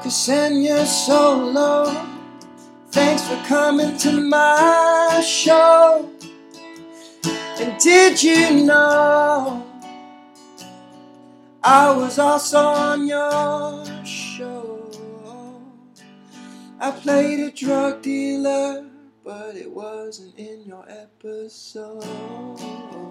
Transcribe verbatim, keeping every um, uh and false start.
Ksenia Solo, thanks for coming to my show. And did you know I was also on your show? I played a drug dealer, but it wasn't in your episode.